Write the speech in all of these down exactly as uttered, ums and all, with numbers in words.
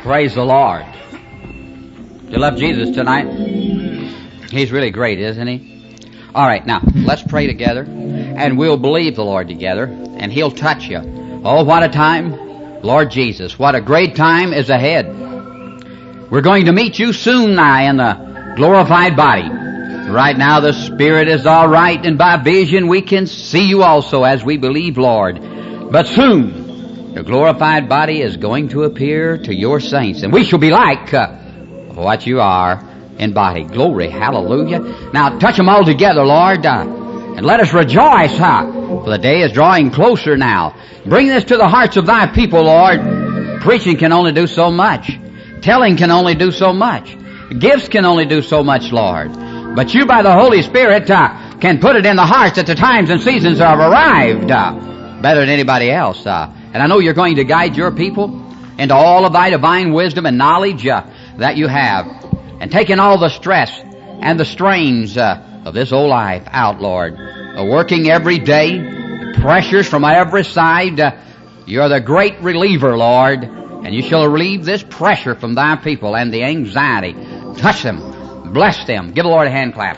Praise the Lord. You love Jesus tonight? He's really great, isn't he? All right, now, let's pray together, and we'll believe the Lord together, and He'll touch you. Oh, what a time, Lord Jesus. What a great time is ahead. We're going to meet you soon now in the glorified body. Right now the Spirit is all right, and by vision we can see you also as we believe, Lord. But soon the glorified body is going to appear to your saints, and we shall be like uh, what you are in body. Glory, hallelujah. Now touch them all together, Lord, uh, and let us rejoice, huh? For the day is drawing closer now. Bring this to the hearts of thy people, Lord. Preaching can only do so much. Telling can only do so much. Gifts can only do so much, Lord. But you, by the Holy Spirit, uh, can put it in the hearts that the times and seasons have arrived uh, better than anybody else. Uh, and I know you're going to guide your people into all of thy divine wisdom and knowledge uh, that you have. And taking all the stress and the strains uh, of this old life out, Lord. Uh, working every day, pressures from every side. Uh, you're the great reliever, Lord. And you shall relieve this pressure from thy people and the anxiety. Touch them. Bless them. Give the Lord a hand clap.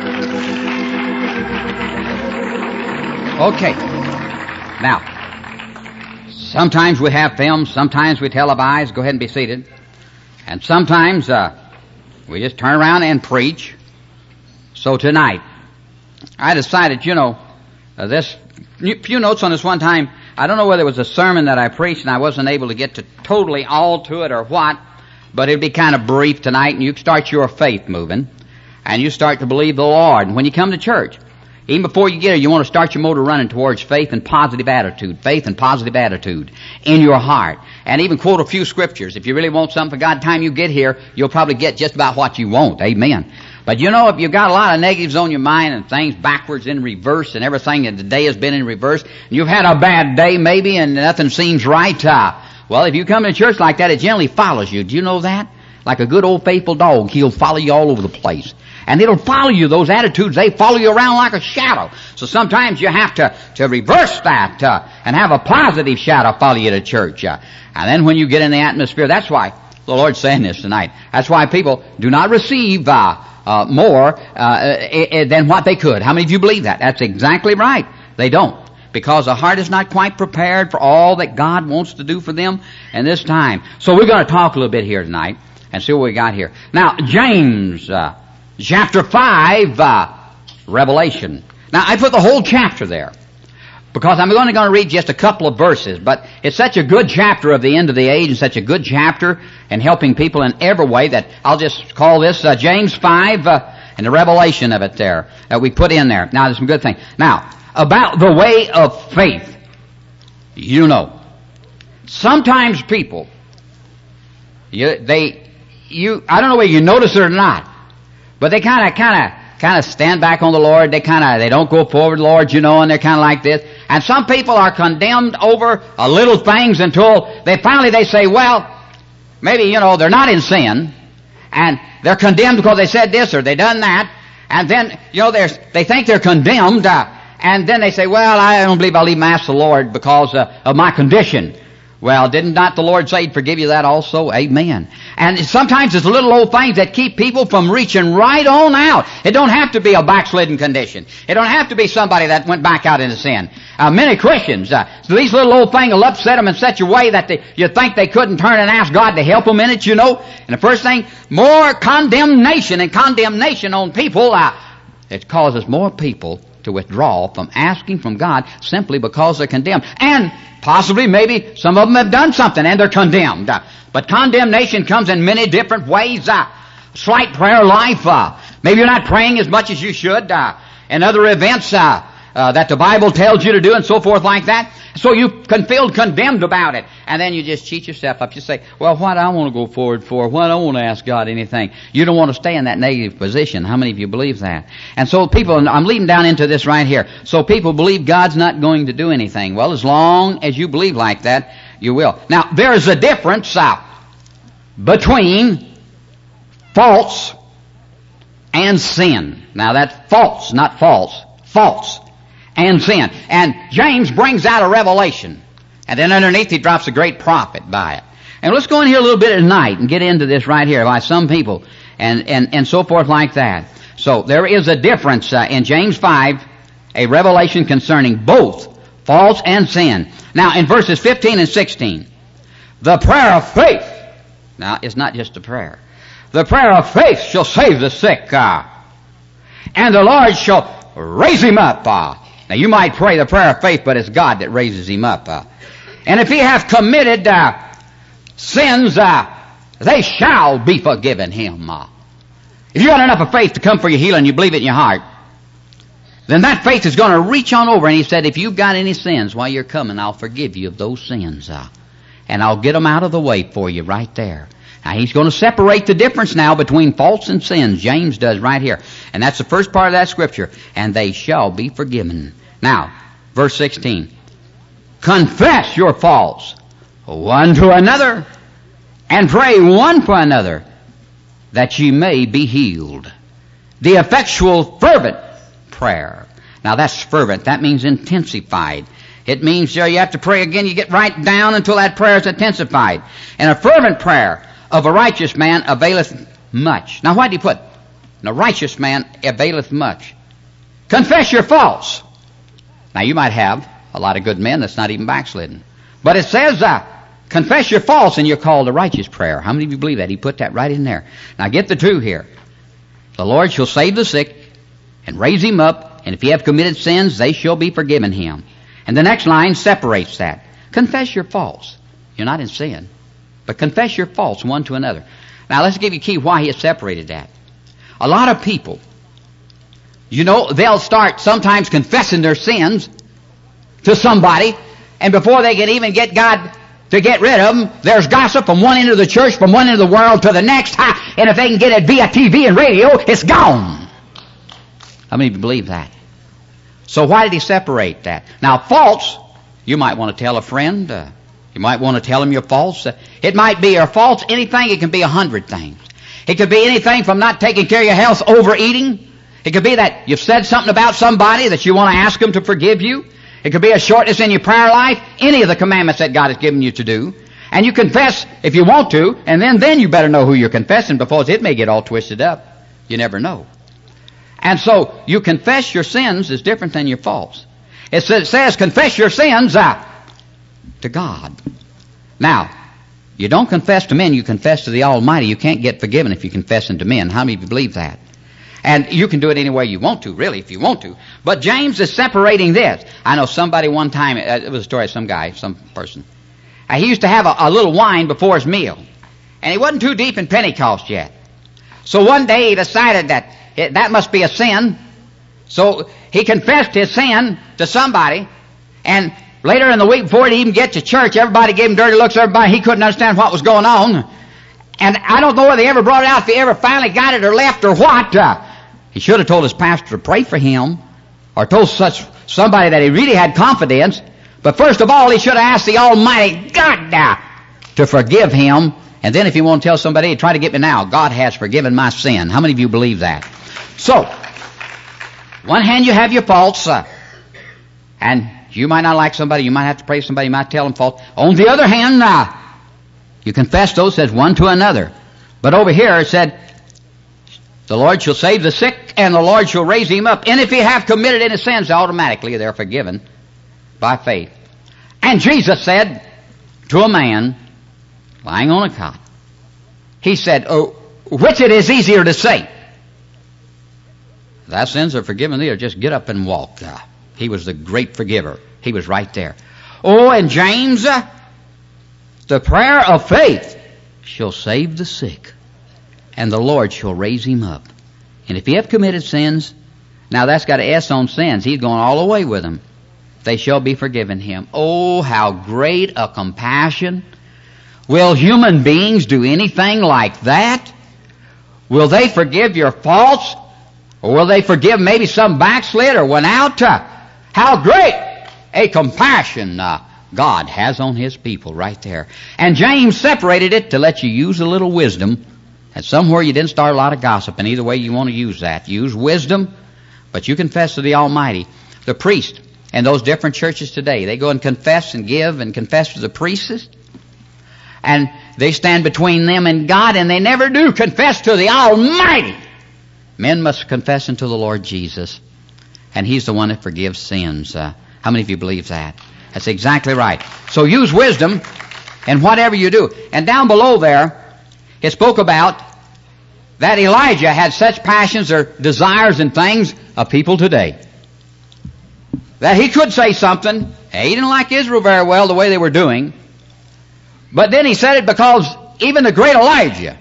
Okay. Now, sometimes we have films, sometimes we televise. Go ahead and be seated. And sometimes uh, we just turn around and preach. So tonight, I decided, you know, uh, this few notes on this one time. I don't know whether it was a sermon that I preached and I wasn't able to get to totally all to it or what. But it'd be kind of brief tonight, and you start your faith moving, and you start to believe the Lord. And when you come to church, even before you get here, you want to start your motor running towards faith and positive attitude, faith and positive attitude in your heart. And even quote a few scriptures. If you really want something for God, time you get here, you'll probably get just about what you want. Amen. But you know, if you've got a lot of negatives on your mind and things backwards in reverse and everything, and the day has been in reverse, and you've had a bad day maybe and nothing seems right, uh, well, if you come to church like that, it generally follows you. Do you know that? Like a good old faithful dog, he'll follow you all over the place. And it'll follow you, those attitudes, they follow you around like a shadow. So sometimes you have to, to reverse that uh, and have a positive shadow follow you to church. Uh, and then when you get in the atmosphere, that's why the Lord's saying this tonight. That's why people do not receive uh, uh, more uh, than what they could. How many of you believe that? That's exactly right. They don't. Because the heart is not quite prepared for all that God wants to do for them in this time. So we're going to talk a little bit here tonight and see what we got here. Now, James, uh, chapter five, uh, Revelation. Now, I put the whole chapter there because I'm only going to read just a couple of verses, but it's such a good chapter of the end of the age and such a good chapter in helping people in every way that I'll just call this uh, James five uh, and the revelation of it there that we put in there. Now, there's some good things. Now, about the way of faith, you know, sometimes people, you, they, you, I don't know whether you notice it or not, but they kind of, kind of, kind of stand back on the Lord. They kind of, they don't go forward, Lord, you know, and they're kind of like this. And some people are condemned over a little things until they finally they say, well, maybe, you know, they're not in sin, and they're condemned because they said this or they done that, and then, you know, they're, they think they're condemned. Uh, And then they say, well, I don't believe I'll even ask the Lord because uh, of my condition. Well, didn't not the Lord say He'd forgive you that also? Amen. And sometimes it's little old things that keep people from reaching right on out. It don't have to be a backslidden condition. It don't have to be somebody that went back out into sin. Uh, many Christians, uh, so these little old things will upset them in such a way that they, you think they couldn't turn and ask God to help them in it, you know. And the first thing, more condemnation and condemnation on people, uh, it causes more people to withdraw from asking from God simply because they're condemned. And possibly, maybe, some of them have done something and they're condemned. Uh, but condemnation comes in many different ways. Uh, slight prayer life. Uh, maybe you're not praying as much as you should. Uh, and other events uh, uh, that the Bible tells you to do and so forth like that. So you can feel condemned about it. And then you just cheat yourself up. You say, well, what do I want to go forward for? What do I want to ask God anything? You don't want to stay in that negative position. How many of you believe that? And so people, I'm leading down into this right here. So people believe God's not going to do anything. Well, as long as you believe like that, you will. Now, there's a difference uh, between false and sin. Now, that's false, not false. False and sin. And James brings out a revelation. And then underneath he drops a great prophet by it. And let's go in here a little bit tonight and get into this right here by some people and, and, and so forth like that. So there is a difference uh, in James five, a revelation concerning both false and sin. Now in verses fifteen and sixteen, the prayer of faith. Now it's not just a prayer. The prayer of faith shall save the sick, uh, and the Lord shall raise him up. Uh. Now you might pray the prayer of faith, but it's God that raises him up. Uh. And if he hath committed uh, sins, uh, they shall be forgiven him. Uh. If you got enough of faith to come for your healing, you believe it in your heart, then that faith is going to reach on over. And he said, if you've got any sins while you're coming, I'll forgive you of those sins. Uh, and I'll get them out of the way for you right there. Now he's going to separate the difference now between faults and sins. James does right here. And that's the first part of that scripture. And they shall be forgiven. Now, verse sixteen. Confess your faults one to another, and pray one for another, that ye may be healed. The effectual fervent prayer. Now that's fervent. That means intensified. It means uh, you have to pray again. You get right down until that prayer is intensified. And a fervent prayer of a righteous man availeth much. Now why did he put, a righteous man availeth much? Confess your faults. Now you might have a lot of good men that's not even backslidden. But it says, uh, confess your faults and you're called a righteous prayer. How many of you believe that? He put that right in there. Now get the two here. The Lord shall save the sick and raise him up, and if he have committed sins, they shall be forgiven him. And the next line separates that. Confess your faults. You're not in sin, but confess your faults one to another. Now let's give you a key why he has separated that. A lot of people, you know, they'll start sometimes confessing their sins to somebody, and before they can even get God to get rid of them, there's gossip from one end of the church, from one end of the world to the next, and if they can get it via T V and radio, it's gone. How many of you believe that? So why did he separate that? Now faults, you might want to tell a friend, uh, you might want to tell him your faults. Uh, it might be your faults, anything, it can be a hundred things. It could be anything from not taking care of your health, overeating. It could be that you've said something about somebody that you want to ask them to forgive you. It could be a shortness in your prayer life, any of the commandments that God has given you to do. And you confess if you want to, and then, then you better know who you're confessing, because it may get all twisted up. You never know. And so you confess your sins is different than your faults. It says, it says confess your sins uh, to God. Now, you don't confess to men, you confess to the Almighty. You can't get forgiven if you confess to men. How many of you believe that? And you can do it any way you want to, really, if you want to. But James is separating this. I know somebody one time, uh, it was a story of some guy, some person. Uh, he used to have a, a little wine before his meal. And he wasn't too deep in Pentecost yet. So one day he decided that it, that must be a sin. So he confessed his sin to somebody. And later in the week, before he'd even get to church, everybody gave him dirty looks. Everybody, he couldn't understand what was going on. And I don't know whether they ever brought it out, if he ever finally got it or left or what. Uh, he should have told his pastor to pray for him, or told such somebody that he really had confidence. But first of all, he should have asked the Almighty God uh, to forgive him. And then if you want to tell somebody, try to get me now. God has forgiven my sin. How many of you believe that? So, one hand you have your faults, uh, and you might not like somebody, you might have to pray for somebody, you might tell them faults. On the other hand, uh, you confess those, says one to another. But over here it said, the Lord shall save the sick, and the Lord shall raise him up. And if he have committed any sins, automatically they're forgiven by faith. And Jesus said to a man lying on a cot, he said, oh, which it is easier to say, thy sins are forgiven thee, or just get up and walk. Uh, he was the great forgiver. He was right there. Oh, and James, uh, the prayer of faith shall save the sick, and the Lord shall raise him up. And if he have committed sins, now that's got an S on sins. He's going all the way with them. They shall be forgiven him. Oh, how great a compassion. Will human beings do anything like that? Will they forgive your faults? Or will they forgive maybe some backslid or went out? Uh, how great a compassion uh, God has on his people right there. And James separated it to let you use a little wisdom. And somewhere you didn't start a lot of gossip. And either way you want to use that. Use wisdom, but you confess to the Almighty. The priest and those different churches today, they go and confess and give and confess to the priests. And they stand between them and God, and they never do confess to the Almighty. Men must confess unto the Lord Jesus, and He's the one that forgives sins. Uh, how many of you believe that? That's exactly right. So use wisdom in whatever you do. And down below there, it spoke about that Elijah had such passions or desires and things of people today, that he could say something. He didn't like Israel very well the way they were doing. But then he said it because even the great Elijah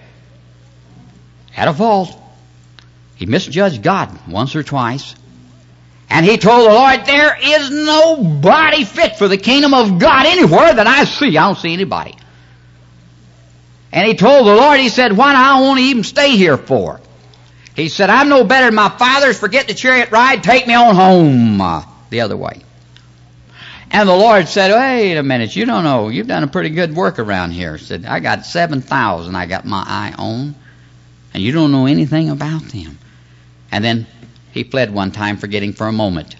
had a fault. He misjudged God once or twice. And he told the Lord, there is nobody fit for the kingdom of God anywhere that I see. I don't see anybody. And he told the Lord, he said, what I want to even stay here for? He said, I'm no better than my fathers. Forget the chariot ride. Take me on home uh, the other way. And the Lord said, wait a minute. You don't know. You've done a pretty good work around here. He said, I got seven thousand I got my eye on. And you don't know anything about them. And then he fled one time, forgetting for a moment.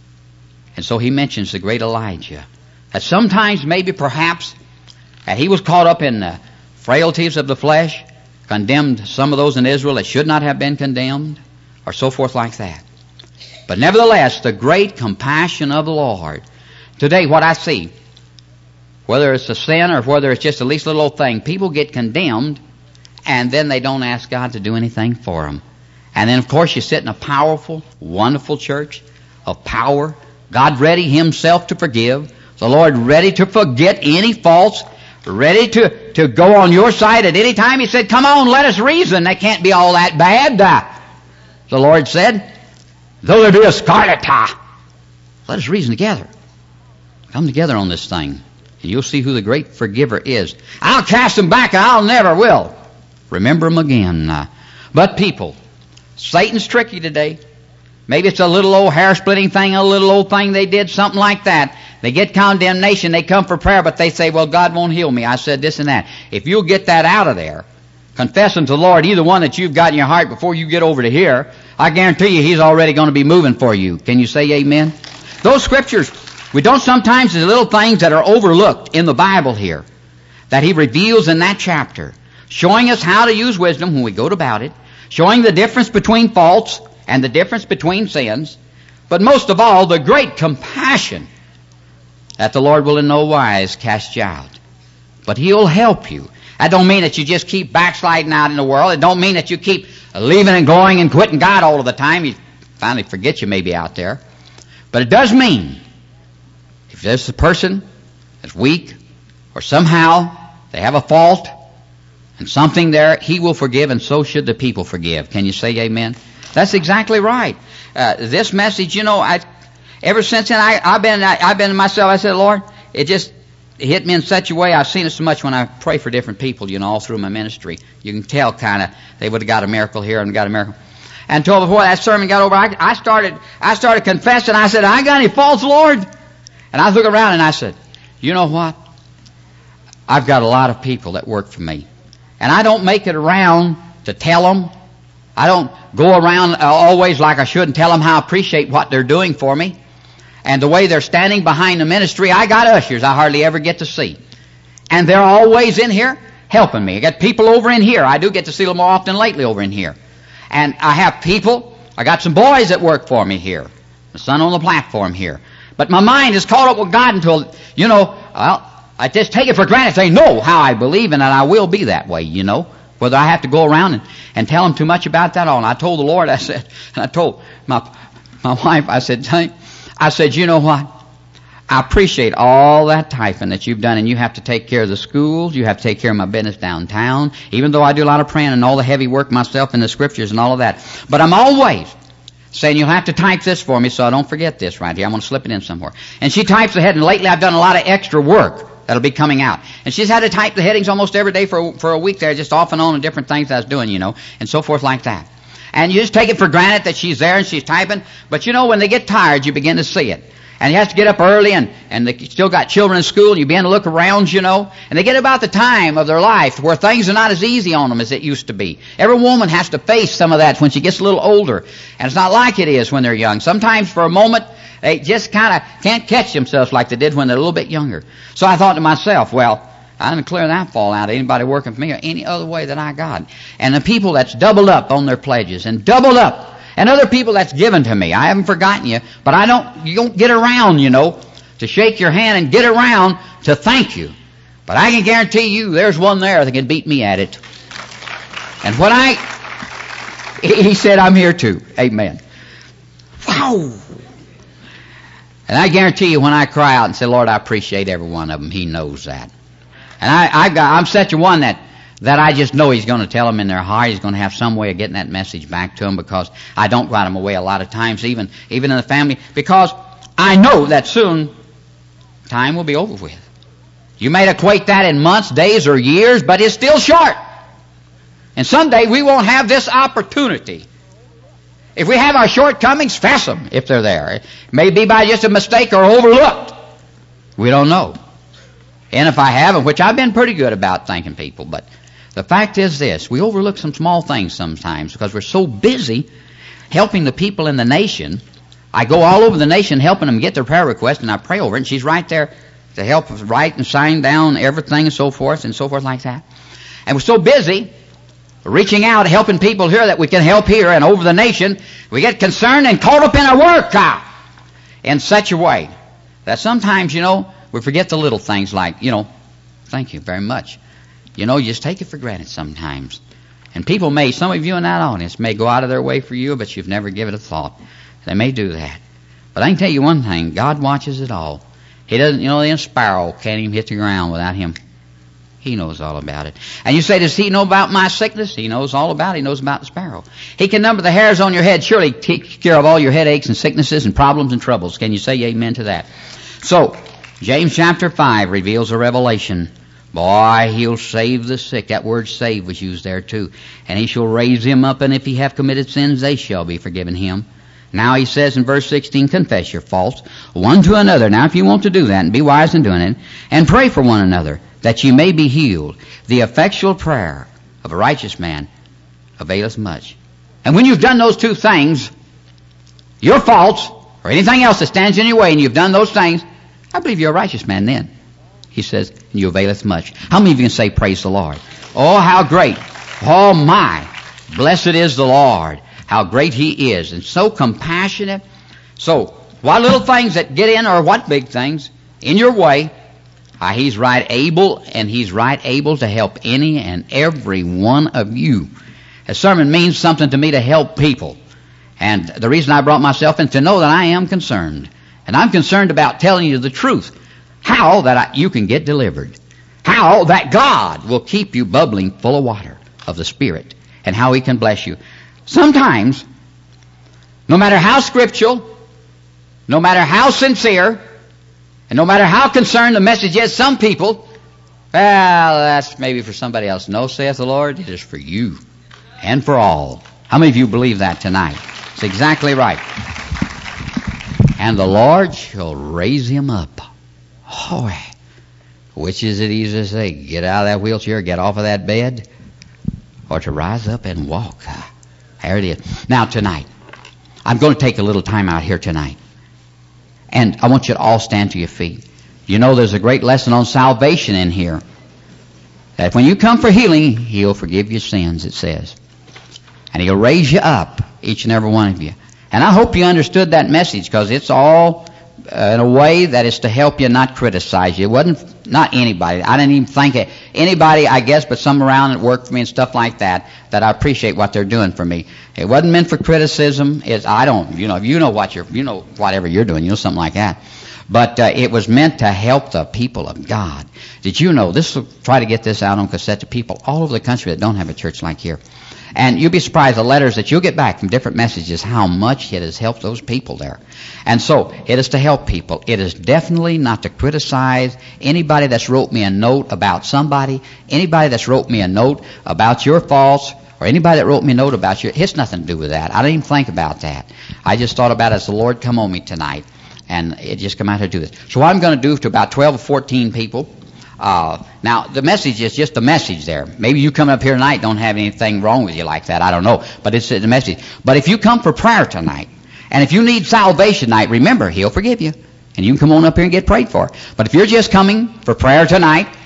And so he mentions the great Elijah. That sometimes, maybe, perhaps, that he was caught up in the frailties of the flesh, condemned some of those in Israel that should not have been condemned, or so forth like that. But nevertheless, the great compassion of the Lord. Today, what I see, whether it's a sin or whether it's just the least little old thing, people get condemned, and then they don't ask God to do anything for them. And then, of course, you sit in a powerful, wonderful church of power, God ready Himself to forgive, the Lord ready to forget any faults, ready to, to go on your side at any time. He said, come on, let us reason. That can't be all that bad. Uh, the Lord said, though there be a scarlet tie, let us reason together. Come together on this thing, and you'll see who the great forgiver is. I'll cast them back, and I'll never will remember them again. Uh, but people, Satan's tricky today. Maybe it's a little old hair-splitting thing, a little old thing they did, something like that. They get condemnation, they come for prayer, but they say, well, God won't heal me. I said this and that. If you'll get that out of there, confessing to the Lord, either one that you've got in your heart before you get over to here, I guarantee you He's already going to be moving for you. Can you say amen? Those scriptures, we don't sometimes, there's little things that are overlooked in the Bible here that He reveals in that chapter, showing us how to use wisdom when we go about it, showing the difference between faults and the difference between sins, but most of all, the great compassion that the Lord will in no wise cast you out. But He'll help you. That don't mean that you just keep backsliding out in the world. It don't mean that you keep leaving and going and quitting God all of the time. He finally forgets you maybe out there. But it does mean if there's a person that's weak or somehow they have a fault and something there, He will forgive, and so should the people forgive. Can you say amen? That's exactly right. Uh, this message, you know, I, ever since then, I, I've been, I, I've been myself. I said, Lord, it just hit me in such a way. I've seen it so much when I pray for different people, you know, all through my ministry. You can tell kind of they would have got a miracle here and got a miracle. And until before that sermon got over, I, I started, I started confessing. I said, I ain't got any faults, Lord. And I looked around and I said, you know what? I've got a lot of people that work for me, and I don't make it around to tell them. I don't go around uh, always like I should and tell them how I appreciate what they're doing for me and the way they're standing behind the ministry. I got ushers I hardly ever get to see, and they're always in here helping me. I got people over in here. I do get to see them more often lately over in here. And I have people, I got some boys that work for me here, the son on the platform here. But my mind is caught up with God until, you know, well, I just take it for granted. They know how I believe, and I will be that way, you know. Whether I have to go around and, and tell them too much about that all. And I told the Lord, I said, and I told my my wife, I said, I said, you know what? I appreciate all that typing that you've done, and you have to take care of the schools, you have to take care of my business downtown, even though I do a lot of praying and all the heavy work myself in the scriptures and all of that. But I'm always saying, you'll have to type this for me so I don't forget this right here. I'm going to slip it in somewhere. And she types ahead, and lately I've done a lot of extra work that'll be coming out. And she's had to type the headings almost every day for, for a week there, just off and on and different things I was doing, you know, and so forth like that. And you just take it for granted that she's there and she's typing. But you know, when they get tired, you begin to see it. And you have to get up early, and, and they still got children in school, and you begin to look around, you know. And they get about the time of their life where things are not as easy on them as it used to be. Every woman has to face some of that when she gets a little older. And it's not like it is when they're young. Sometimes for a moment, they just kind of can't catch themselves like they did when they're a little bit younger. So I thought to myself, well, I didn't clear that fall out of anybody working for me or any other way that I got. And the people that's doubled up on their pledges and doubled up, and other people that's given to me. I haven't forgotten you, but I don't, you don't get around, you know, to shake your hand and get around to thank you. But I can guarantee you there's one there that can beat me at it. And when I, he said, I'm here too. Amen. Wow. And I guarantee you when I cry out and say, Lord, I appreciate every one of them, he knows that. And I, I got, I'm such a one that, that I just know he's going to tell them in their heart. He's going to have some way of getting that message back to them, because I don't go out of my way a lot of times, even, even in the family, because I know that soon time will be over with. You may equate that in months, days, or years, but it's still short. And someday we won't have this opportunity. If we have our shortcomings, fess them if they're there. It may be by just a mistake or overlooked. We don't know. And if I haven't, which I've been pretty good about thanking people, but the fact is this, we overlook some small things sometimes because we're so busy helping the people in the nation. I go all over the nation helping them get their prayer request, and I pray over it, and she's right there to help write and sign down everything and so forth and so forth like that. And we're so busy reaching out, helping people here that we can help here and over the nation, we get concerned and caught up in our work uh, in such a way that sometimes, you know, we forget the little things like, you know, thank you very much. You know, you just take it for granted sometimes. And people may, some of you in that audience may go out of their way for you, but you've never given it a thought. They may do that. But I can tell you one thing, God watches it all. He doesn't, you know, the sparrow can't even hit the ground without him. He knows all about it. And you say, does he know about my sickness? He knows all about it. He knows about the sparrow. He can number the hairs on your head. Surely take care of all your headaches and sicknesses and problems and troubles. Can you say amen to that? So, James chapter five reveals a revelation. Boy, he'll save the sick. That word save was used there too. And he shall raise him up, and if he have committed sins, they shall be forgiven him. Now he says in verse sixteen, confess your faults one to another. Now if you want to do that, and be wise in doing it, and pray for one another, that ye may be healed. The effectual prayer of a righteous man availeth much. And when you've done those two things, your faults, or anything else that stands in your way, and you've done those things, I believe you're a righteous man then. He says, and you availeth much. How many of you can say, praise the Lord? Oh, how great. Oh, my. Blessed is the Lord. How great he is, and so compassionate. So, what little things that get in, or what big things, in your way, uh, he's right able, and he's right able to help any and every one of you. A sermon means something to me to help people. And the reason I brought myself in, to know that I am concerned. And I'm concerned about telling you the truth. How that I, you can get delivered. How that God will keep you bubbling full of water of the Spirit. And how he can bless you. Sometimes, no matter how scriptural, no matter how sincere, and no matter how concerned the message is, some people, well, that's maybe for somebody else. No, saith the Lord, it is for you and for all. How many of you believe that tonight? It's exactly right. And the Lord shall raise him up. Oh, which is it easy to say? Get out of that wheelchair, get off of that bed, or to rise up and walk. There it is. Now, tonight, I'm going to take a little time out here tonight. And I want you to all stand to your feet. You know there's a great lesson on salvation in here. That when you come for healing, he'll forgive your sins, it says. And he'll raise you up, each and every one of you. And I hope you understood that message, because it's all uh, in a way that is to help you, not criticize you. It wasn't, not anybody. I didn't even think it, anybody, I guess, but some around that work for me and stuff like that, that I appreciate what they're doing for me. It wasn't meant for criticism. It's, I don't, you know, you know what you're, you know, whatever you're doing, you know, something like that. But uh, it was meant to help the people of God. Did you know, this will try to get this out on cassette to people all over the country that don't have a church like here. And you'll be surprised the letters that you'll get back from different messages, how much it has helped those people there. And so, it is to help people. It is definitely not to criticize anybody that's wrote me a note about somebody, anybody that's wrote me a note about your faults, or anybody that wrote me a note about you. It has nothing to do with that. I didn't even think about that. I just thought about it as the Lord come on me tonight. And it just come out to do this. So what I'm going to do to about twelve or fourteen people. Uh, now, the message is just a message there. Maybe you coming up here tonight don't have anything wrong with you like that. I don't know. But it's the message. But if you come for prayer tonight, and if you need salvation tonight, remember, he'll forgive you. And you can come on up here and get prayed for. But if you're just coming for prayer tonight,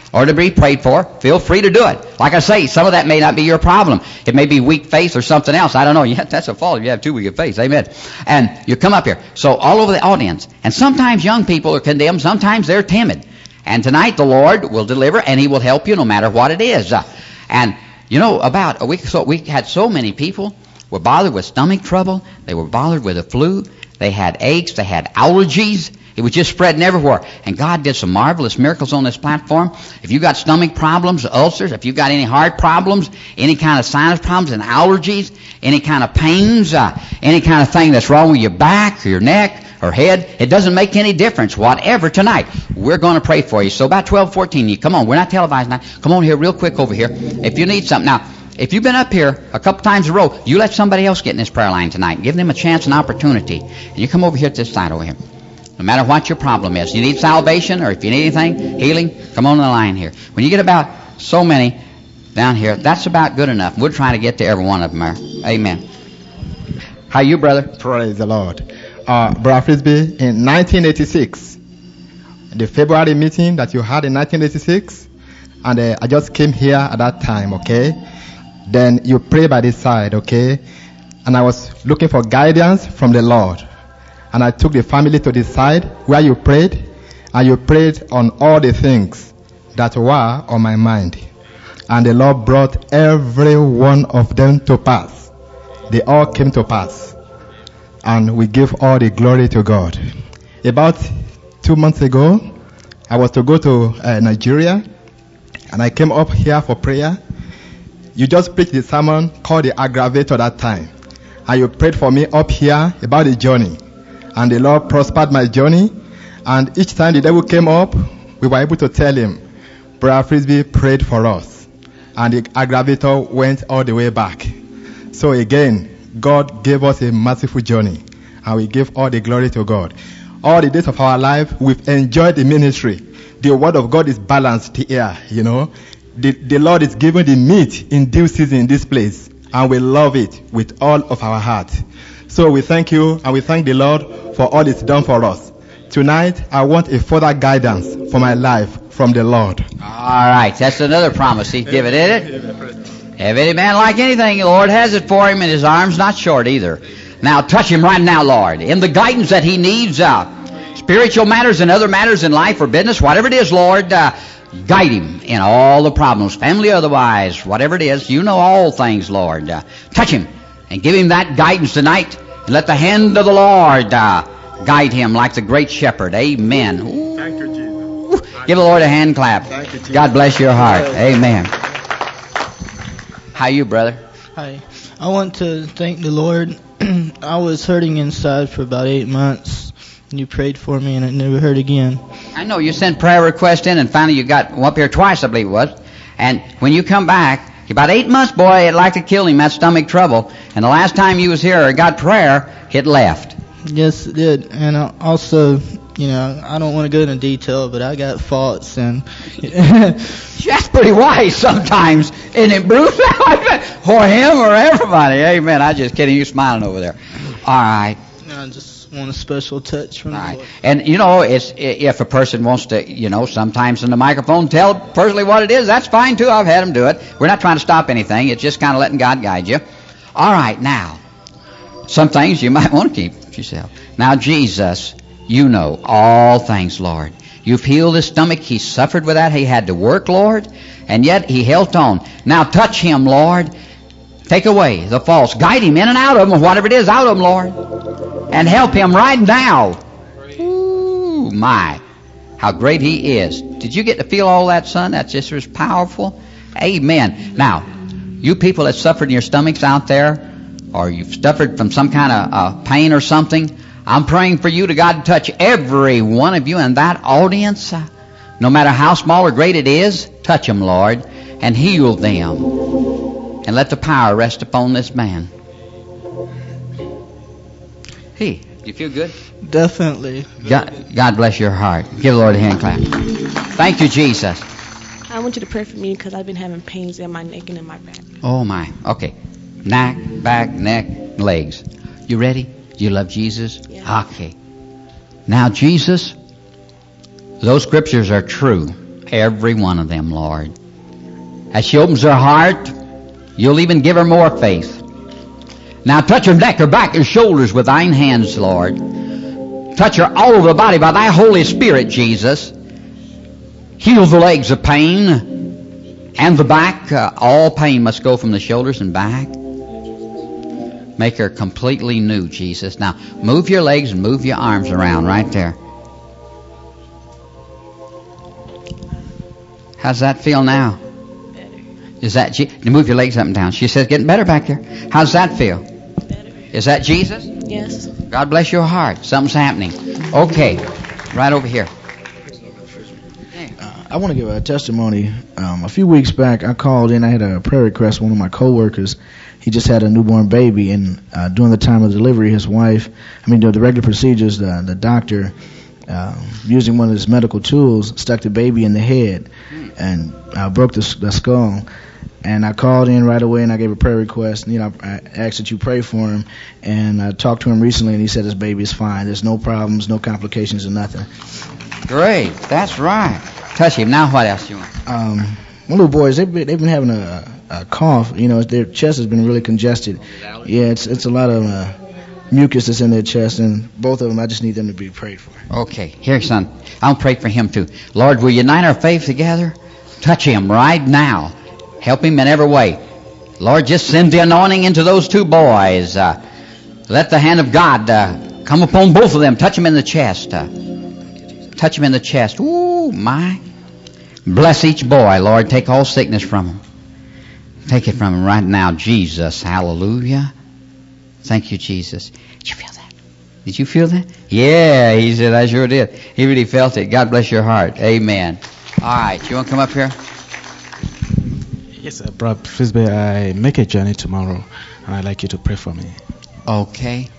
or to be prayed for, feel free to do it. Like I say, some of that may not be your problem. It may be weak faith or something else. I don't know. Yeah, that's a fault if you have too weak a faith. Amen. And you come up here. So all over the audience. And sometimes young people are condemned. Sometimes they're timid. And tonight the Lord will deliver, and He will help you no matter what it is. Uh, and, you know, about a week or so, we had so many people were bothered with stomach trouble. They were bothered with the flu. They had aches. They had allergies. It was just spreading everywhere. And God did some marvelous miracles on this platform. If you got stomach problems, ulcers, if you got any heart problems, any kind of sinus problems and allergies, any kind of pains, uh, any kind of thing that's wrong with your back or your neck or head, it doesn't make any difference. Whatever tonight, we're going to pray for you. So about twelve fourteen, you come on. We're not televised now. Come on here real quick over here. If you need something. Now, if you've been up here a couple times in a row, you let somebody else get in this prayer line tonight. Give them a chance and opportunity. And you come over here to this side over here. No matter what your problem is. You need salvation, or if you need anything, healing, come on the line here. When you get about so many down here, that's about good enough. We're trying to get to every one of them there. Amen. How you, brother? Praise the Lord. Uh, Brother Frisbee, in nineteen eighty-six, the February meeting that you had in nineteen eighty-six, and uh, I just came here at that time, okay? Then you pray by this side, okay? And I was looking for guidance from the Lord. And I took the family to the side where you prayed, and you prayed on all the things that were on my mind. And the Lord brought every one of them to pass. They all came to pass. And we give all the glory to God. About two months ago, I was to go to uh, Nigeria, and I came up here for prayer. You just preached the sermon called the aggravator that time. And you prayed for me up here about the journey. And the Lord prospered my journey. And each time the devil came up, we were able to tell him, Brother Frisbee prayed for us. And the aggravator went all the way back. So again, God gave us a merciful journey. And we give all the glory to God. All the days of our life, we've enjoyed the ministry. The word of God is balanced here, you know. The, the Lord is giving the meat in due season in this place. And we love it with all of our heart. So we thank you, and we thank the Lord for all it's done for us. Tonight, I want a further guidance for my life from the Lord. All right. That's another promise He's given, isn't it? If any man like anything, the Lord has it for him, and His arm's not short either. Now, touch him right now, Lord, in the guidance that he needs, uh, spiritual matters and other matters in life or business, whatever it is, Lord, uh, guide him in all the problems, family otherwise, whatever it is. You know all things, Lord. Uh, touch him and give him that guidance tonight. And let the hand of the Lord uh, guide him like the great shepherd. Amen. Ooh. Thank you, Jesus. Give the Lord a hand clap. Thank you, Jesus. God bless your heart. Amen. How you, brother? Hi. I want to thank the Lord. I was hurting inside for about eight months. You prayed for me, and it never hurt again. I know you sent prayer requests in, and finally you got up here twice, I believe it was. And when you come back, about eight months, boy, it like to kill him, that stomach trouble. And the last time you was here or got prayer, it left. Yes, it did. And I also, you know, I don't want to go into detail, but I got faults, and that's pretty wise sometimes, isn't it, Bruce? For him or everybody. Amen. I just kidding. You smiling over there. All right. I just want a special touch from All the right. Lord. And, you know, it's, if a person wants to, you know, sometimes in the microphone tell personally what it is, that's fine, too. I've had them do it. We're not trying to stop anything. It's just kind of letting God guide you. All right, now, some things you might want to keep to yourself. Now, Jesus, you know all things, Lord. You've healed his stomach. He suffered with that. He had to work, Lord, and yet he held on. Now, touch him, Lord. Take away the false. Guide him in and out of them, or whatever it is, out of them, Lord. And help him right now. Ooh, my. How great he is. Did you get to feel all that, son? That's just as powerful. Amen. Now, you people that suffered in your stomachs out there, or you've suffered from some kind of uh, pain or something, I'm praying for you to God to touch every one of you in that audience. Uh, no matter how small or great it is, touch them, Lord, and heal them. And let the power rest upon this man. Hey, do you feel good? Definitely. God, God bless your heart. Give the Lord a hand clap. Thank you, Jesus. I want you to pray for me because I've been having pains in my neck and in my back. Oh, my. Okay. Neck, back, neck, legs. You ready? You love Jesus? Yeah. Okay. Now, Jesus, those scriptures are true. Every one of them, Lord. As she opens her heart, you'll even give her more faith. Now touch her neck, her back, her shoulders with thine hands, Lord. Touch her all over the body by thy Holy Spirit, Jesus. Heal the legs of pain and the back. Uh, all pain must go from the shoulders and back. Make her completely new, Jesus. Now move your legs and move your arms around right there. How's that feel now? Is that Je- you move your legs up and down? She says, getting better back there. How's that feel? Better. Is that Jesus? Yes. God bless your heart. Something's happening. Okay, right over here. Uh, I want to give a testimony. Um, a few weeks back, I called in. I had a prayer request. One of my coworkers, he just had a newborn baby, and uh, during the time of delivery, his wife, I mean, the, the regular procedures, the, the doctor, uh, using one of his medical tools, stuck the baby in the head and uh, broke the, the skull. And I called in right away, and I gave a prayer request. You know, I asked that you pray for him, and I talked to him recently, and he said his baby is fine. There's no problems, no complications, or nothing. Great. That's right. Touch him. Now what else do you want? Um, my little boys, they've been, they've been having a, a cough. You know, their chest has been really congested. Yeah, it's it's a lot of uh, mucus that's in their chest, and both of them, I just need them to be prayed for. Okay. Here, son. I'll pray for him too. Lord, will you unite our faith together? Touch him right now. Help him in every way. Lord, just send the anointing into those two boys. Uh, let the hand of God uh, come upon both of them. Touch them in the chest. Uh, touch them in the chest. Ooh, my. Bless each boy, Lord. Take all sickness from him. Take it from him right now, Jesus. Hallelujah. Thank you, Jesus. Did you feel that? Did you feel that? Yeah, he said, I sure did. He really felt it. God bless your heart. Amen. All right, you want to come up here? Yes, uh, Brother Frisbee, I make a journey tomorrow, and I'd like you to pray for me. Okay.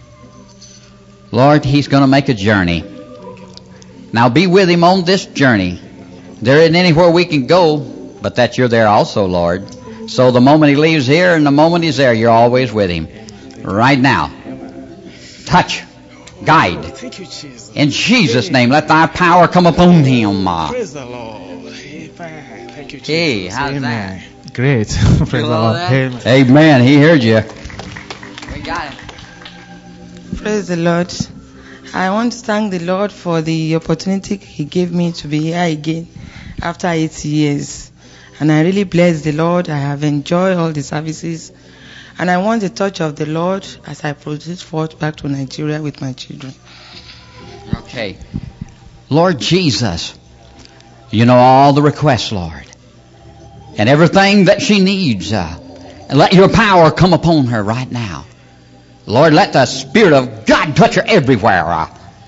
Lord, he's going to make a journey. Now be with him on this journey. There isn't anywhere we can go, but that you're there also, Lord. So the moment he leaves here and the moment he's there, you're always with him. Right now. Touch. Guide. Thank you, Jesus. In Jesus' name, let thy power come upon him. Praise the Lord. Amen. Thank you, Jesus. Hey, how's Amen. that? Great. Praise the Lord. Amen. Amen. He heard you. We got it. Praise the Lord. I want to thank the Lord for the opportunity He gave me to be here again after eight years. And I really bless the Lord. I have enjoyed all the services. And I want the touch of the Lord as I proceed forth back to Nigeria with my children. Okay. Lord Jesus, you know all the requests, Lord. And everything that she needs. Uh, and let your power come upon her right now. Lord, let the Spirit of God touch her everywhere. Uh,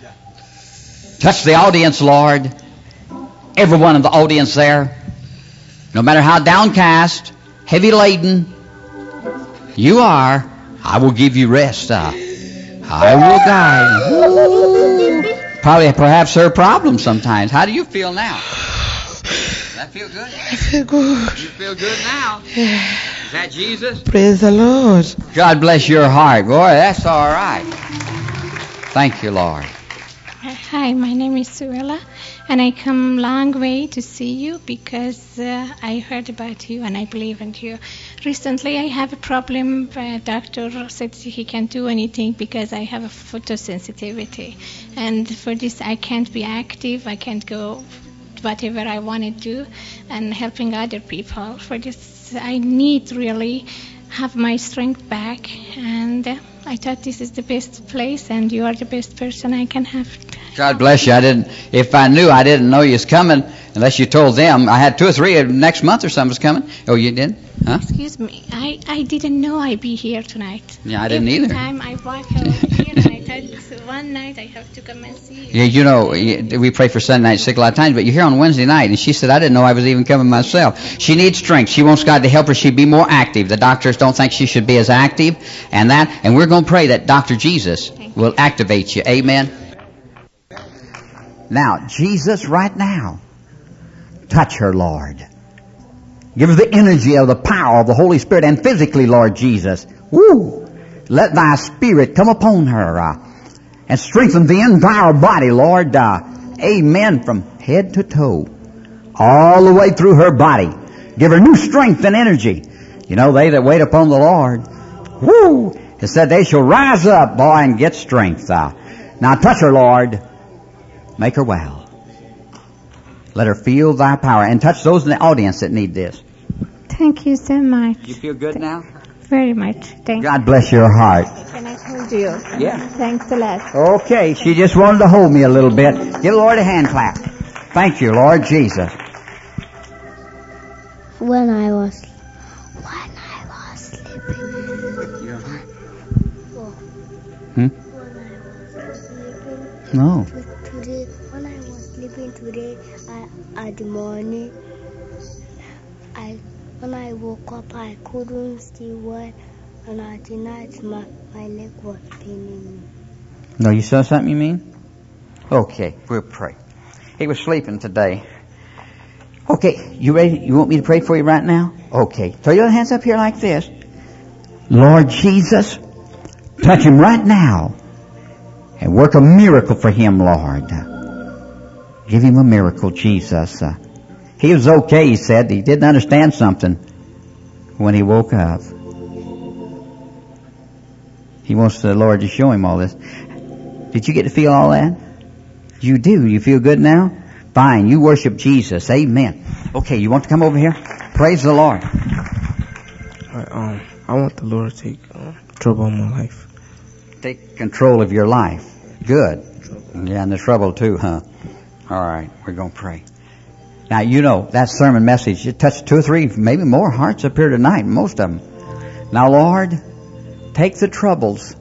touch the audience, Lord. Everyone in the audience there. No matter how downcast, heavy laden you are, I will give you rest. Uh, I will guide. Ooh. Probably, perhaps her problem sometimes. How do you feel now? Does that feel good? I feel good. You feel good now? Is that Jesus? Praise the Lord. God bless your heart. Boy, that's all right. Thank you, Lord. Hi, my name is Suella, and I come long way to see you because uh, I heard about you and I believe in you. Recently, I have a problem. Uh, doctor said he can't do anything because I have a photosensitivity, and for this, I can't be active. I can't go whatever I want to do, and helping other people. For this, I need really have my strength back, and uh, I thought this is the best place, and you are the best person I can have. God bless you. I didn't. If I knew, I didn't know you was coming unless you told them. I had two or three next month or something was coming. Oh, you did? Huh? Excuse me. I, I didn't know I'd be here tonight. Yeah, I didn't Every either. time I walk over here, and I thought one night I have to come and see you. Yeah, you know, we pray for Sunday night sick a lot of times, but you're here on Wednesday night, and she said, I didn't know I was even coming myself. She needs strength. She wants God to help her. She'd be more active. The doctors don't think she should be as active, and that, and we're going to pray that Doctor Jesus will activate you. Amen. Now, Jesus, right now, touch her, Lord. Give her the energy of the power of the Holy Spirit, and physically, Lord Jesus. Woo! Let thy Spirit come upon her uh, and strengthen the entire body, Lord. Uh, amen. From head to toe. all the way through her body. Give her new strength and energy. You know, they that wait upon the Lord, whoo, it said they shall rise up, boy, and get strength. Uh, now touch her, Lord. Make her well. Let her feel thy power. And touch those in the audience that need this. Thank you so much. You feel good Th- now? Very much. Thank God bless your heart. Can I hold you? Yeah. Thanks a lot. Okay, she just wanted to hold me a little bit. Give the Lord a hand clap. Thank you, Lord Jesus. When I was, when I was sleeping, Hmm? when I was sleeping No. to- today, when I was sleeping today, I, at the morning, I, when I woke up, I couldn't see well, and at the night, my, my leg was paining me. No, you saw something you mean? Okay, we'll pray. He was sleeping today. Okay, you ready? You want me to pray for you right now? Okay. Throw your hands up here like this. Lord Jesus, touch him right now and work a miracle for him, Lord. Give him a miracle, Jesus. Uh, he was okay, he said. He didn't understand something when he woke up. He wants the Lord to show him all this. Did you get to feel all that? You do. You feel good now? Fine. You worship Jesus. Amen. Okay, you want to come over here? Praise the Lord. I, um, I want the Lord to take uh, trouble in my life. Take control of your life. Good. Yeah, and the trouble too, huh? All right, we're going to pray. Now, you know, that sermon message, it touched two or three, maybe more hearts up here tonight, most of them. Now, Lord, take the troubles,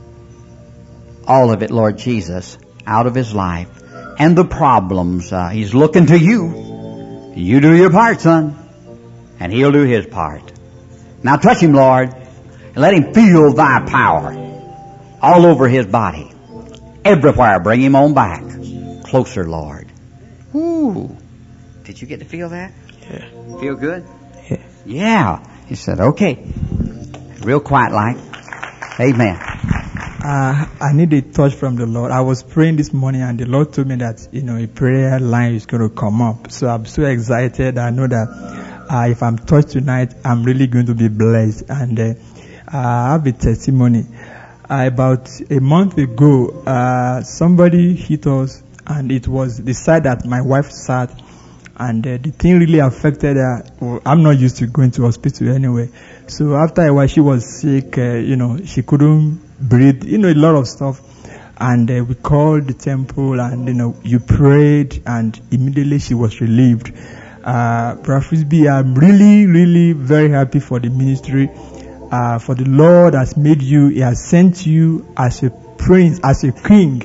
all of it, Lord Jesus, out of his life. And the problems. Uh, he's looking to you. You do your part, son. And he'll do his part. Now touch him, Lord, and let him feel thy power all over his body. Everywhere. Bring him on back. Closer, Lord. Ooh. Did you get to feel that? Yeah. Feel good? Yeah. Yeah. He said, okay. Real quiet like. Amen. Uh, I need a touch from the Lord. I was praying this morning and the Lord told me that, you know, a prayer line is going to come up. So I'm so excited. I know that uh, if I'm touched tonight, I'm really going to be blessed. And uh, I have a testimony. Uh, about a month ago, uh, somebody hit us and it was the side that my wife sat. And uh, the thing really affected her. Well, I'm not used to going to hospital anyway. So after a while, she was sick. Uh, you know, she couldn't breathe. You know, a lot of stuff. And uh, we called the temple, and you know, you prayed, and immediately she was relieved. Uh, Brother Frisbee, I'm really, really very happy for the ministry. Uh, for the Lord has made you. He has sent you as a prince, as a king,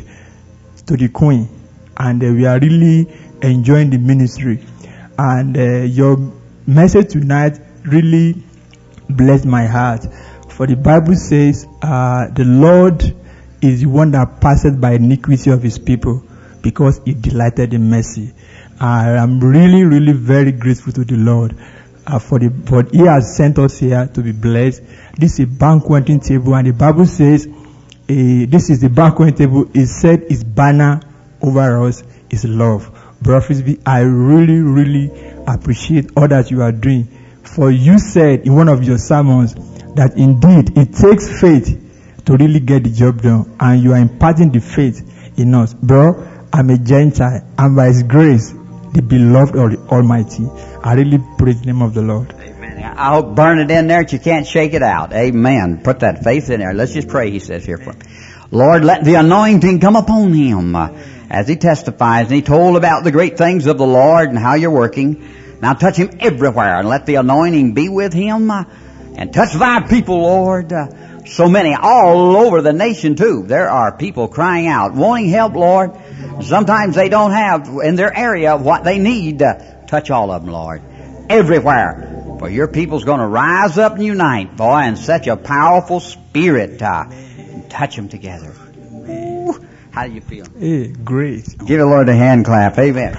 to the queen, and uh, we are really enjoying the ministry. And uh, your message tonight really blessed my heart. For the Bible says, uh, the Lord is the one that passeth by iniquity of his people, because he delighted in mercy. I am really, really very grateful to the Lord uh, for the, for he has sent us here to be blessed. This is a banqueting table, and the Bible says, uh, this is the banqueting table. It said his banner over us is love. Brother Frisbee, I really, really appreciate all that you are doing. For you said in one of your sermons that indeed it takes faith to really get the job done, and you are imparting the faith in us. Bro, I'm a Gentile, and by his grace, the beloved of the Almighty. I really praise the name of the Lord. Amen. I'll burn it in there that you can't shake it out. Amen. Put that faith in there. Let's just pray, he says here. For Lord, let the anointing come upon him uh, as he testifies. And he told about the great things of the Lord and how you're working. Now touch him everywhere and let the anointing be with him. Uh, and touch thy people, Lord. Uh, so many all over the nation too. There are people crying out, wanting help, Lord. Sometimes they don't have in their area what they need. Uh, touch all of them, Lord. Everywhere. For your people's going to rise up and unite, boy, in such a powerful spirit. Uh, and touch them together. Ooh, how do you feel? Hey, great. Give the Lord a hand clap. Amen.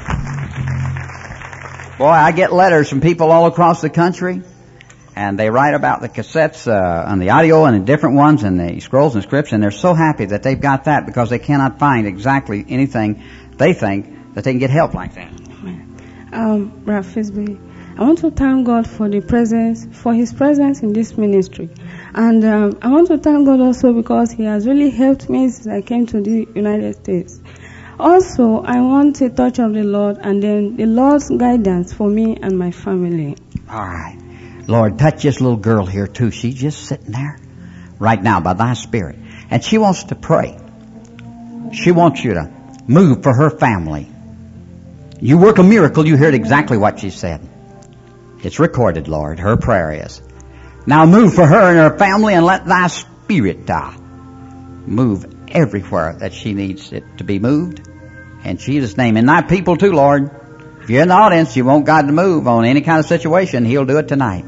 Boy, I get letters from people all across the country, and they write about the cassettes uh, and the audio and the different ones and the scrolls and scripts, and they're so happy that they've got that because they cannot find exactly anything they think that they can get help like that. Um, Brother Frisbee, I want to thank God for the presence, for His presence in this ministry. And um, I want to thank God also because He has really helped me since I came to the United States. Also, I want a touch of the Lord and then the Lord's guidance for me and my family. All right. Lord, touch this little girl here too. She's just sitting there right now by thy Spirit. And she wants to pray. She wants you to move for her family. You work a miracle, you heard exactly what she said. It's recorded, Lord. Her prayer is. Now move for her and her family and let thy Spirit uh, move everywhere that she needs it to be moved. In Jesus' name. And thy people too, Lord. If you're in the audience, you want God to move on any kind of situation, He'll do it tonight.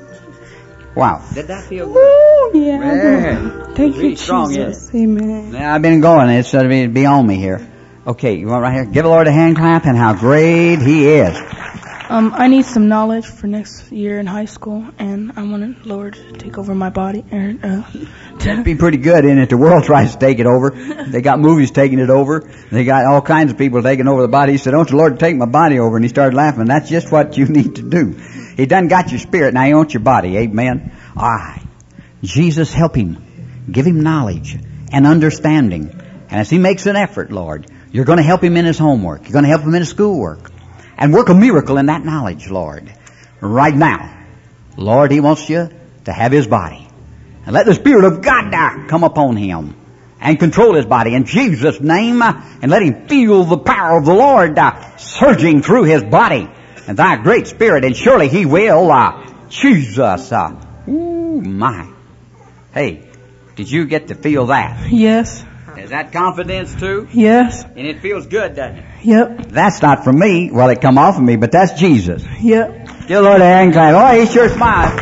Wow. Did that feel good? Oh, yeah. Man. Thank Really you, strong, Jesus. isn't it? Amen. Now, I've been going. It's going to be on me here. Okay, you want right here? Give the Lord a hand clap and how great He is. Um, I need some knowledge for next year in high school, and I want the Lord to take over my body. And, uh, That'd be pretty good, isn't it? The world tries to take it over. They got movies taking it over. They got all kinds of people taking over the body. He said, "Don't the Lord take my body over?" And he started laughing. That's just what you need to do. He done got your spirit. Now He wants your body. Amen. All right. Jesus, help him. Give him knowledge and understanding. And as he makes an effort, Lord, you're going to help him in his homework. You're going to help him in his schoolwork. And work a miracle in that knowledge, Lord. Right now, Lord, He wants you to have his body. And let the Spirit of God now come upon him and control his body in Jesus' name. And let him feel the power of the Lord uh, surging through his body. And thy great Spirit, and surely He will. Uh, Jesus. Uh, ooh, my. Hey, did you get to feel that? Yes. Is that confidence too? Yes. And it feels good, doesn't it? Yep. That's not from me. Well, it come off of me, but that's Jesus. Yep. Give the Lord a hand clap. Oh, He sure smiles.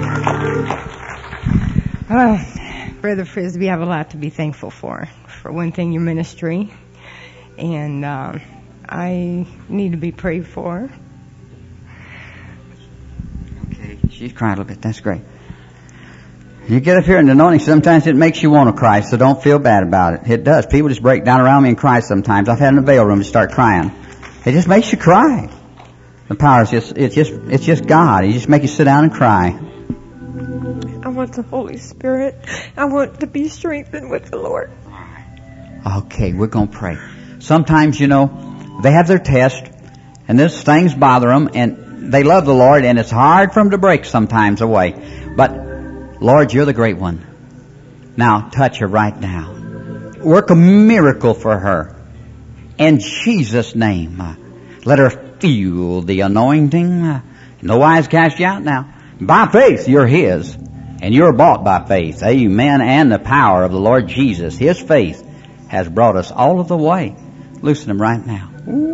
Well, Brother Frisbee, I have a lot to be thankful for. For one thing, your ministry. And uh, I need to be prayed for. Okay, she's crying a little bit. That's great. You get up here in the anointing, sometimes it makes you want to cry, so don't feel bad about it. It does. People just break down around me and cry sometimes. I've had in the veil room to start crying. It just makes you cry. The power is just, it's just, it's just God. He just makes you sit down and cry. I want the Holy Spirit. I want to be strengthened with the Lord. Okay, we're going to pray. Sometimes, you know, they have their test, and these things bother them, and they love the Lord, and it's hard for them to break sometimes away. But Lord, you're the great one. Now, touch her right now. Work a miracle for her. In Jesus' name. Uh, let her feel the anointing. Uh, no wise cast you out now. By faith, you're His. And you're bought by faith. Amen. And the power of the Lord Jesus. His faith has brought us all of the way. Loosen Him right now.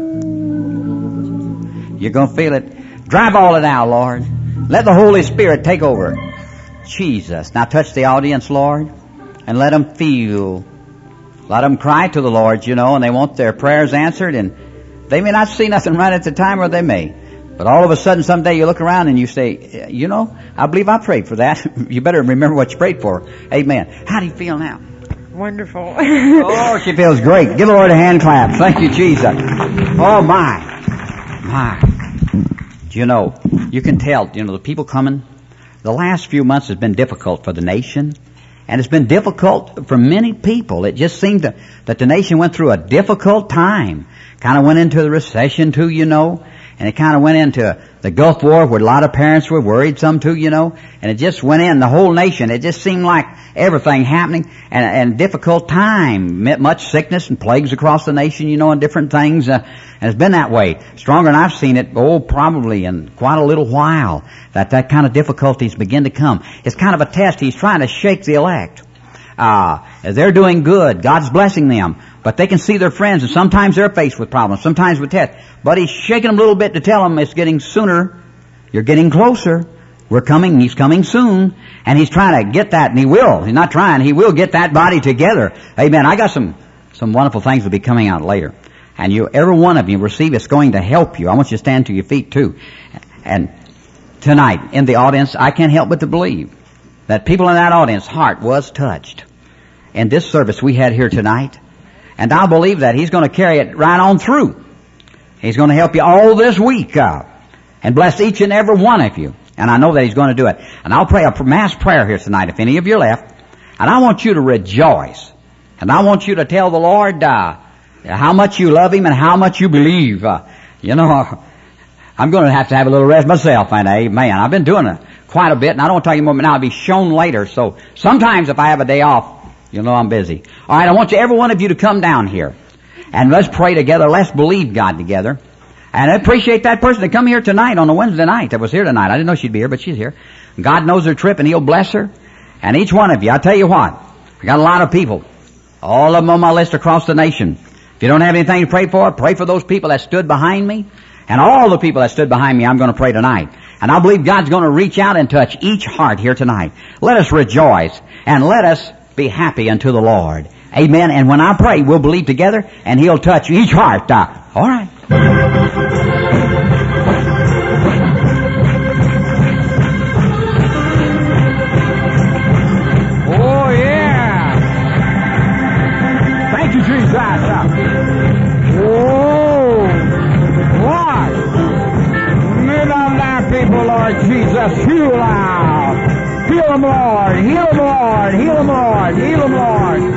Ooh. You're going to feel it. Drive all it out, Lord. Let the Holy Spirit take over. Jesus. Now touch the audience, Lord, and let them feel. Let them cry to the Lord, you know, and they want their prayers answered, and they may not see nothing right at the time, or they may. But all of a sudden, someday you look around and you say, you know, I believe I prayed for that. You better remember what you prayed for. Amen. How do you feel now? Wonderful. Oh, she feels great. Give the Lord a hand clap. Thank you, Jesus. Oh, my. My. Do you know, you can tell, you know, the people coming. The last few months has been difficult for the nation, and it's been difficult for many people. It just seemed to, that the nation went through a difficult time. Kind of went into the recession too, you know, and it kind of went into the Gulf War where a lot of parents were worried, some too, you know, and it just went in the whole nation. It just seemed like everything happening, and, and difficult time, meant much sickness and plagues across the nation, you know, and different things. Uh, and it's been that way. Stronger than I've seen it, oh, probably in quite a little while, that that kind of difficulties begin to come. It's kind of a test. He's trying to shake the elect. Uh, they're doing good. God's blessing them. But they can see their friends, and sometimes they're faced with problems, sometimes with tests. But He's shaking them a little bit to tell them it's getting sooner. You're getting closer. We're coming. He's coming soon. And He's trying to get that, and He will. He's not trying. He will get that body together. Amen. I got some, some wonderful things will be coming out later. And you, every one of you receive, it's going to help you. I want you to stand to your feet too. And tonight, in the audience, I can't help but to believe that people in that audience heart was touched in this service we had here tonight. And I believe that He's going to carry it right on through. He's going to help you all this week uh, and bless each and every one of you. And I know that He's going to do it. And I'll pray a mass prayer here tonight if any of you are left. And I want you to rejoice. And I want you to tell the Lord uh, how much you love Him and how much you believe. Uh, you know, I'm going to have to have a little rest myself. And amen. I've been doing it quite a bit. And I don't want to tell you more, but now I'll be shown later. So sometimes if I have a day off, you'll know I'm busy. All right, I want you, every one of you to come down here. And let's pray together. Let's believe God together. And I appreciate that person that come here tonight on a Wednesday night that was here tonight. I didn't know she'd be here, but she's here. God knows her trip and He'll bless her. And each one of you, I'll tell you what, I got a lot of people. All of them on my list across the nation. If you don't have anything to pray for, pray for those people that stood behind me. And all the people that stood behind me, I'm going to pray tonight. And I believe God's going to reach out and touch each heart here tonight. Let us rejoice and let us be happy unto the Lord. Amen. And when I pray, we'll believe together and He'll touch each heart. Uh, all right. Oh, yeah. Thank you, Jesus. Oh, Lord. Move on now, people, Lord Jesus. Heal now. Heal them, Lord. Heal them, Lord. Heal them, Lord. Heal them, Lord.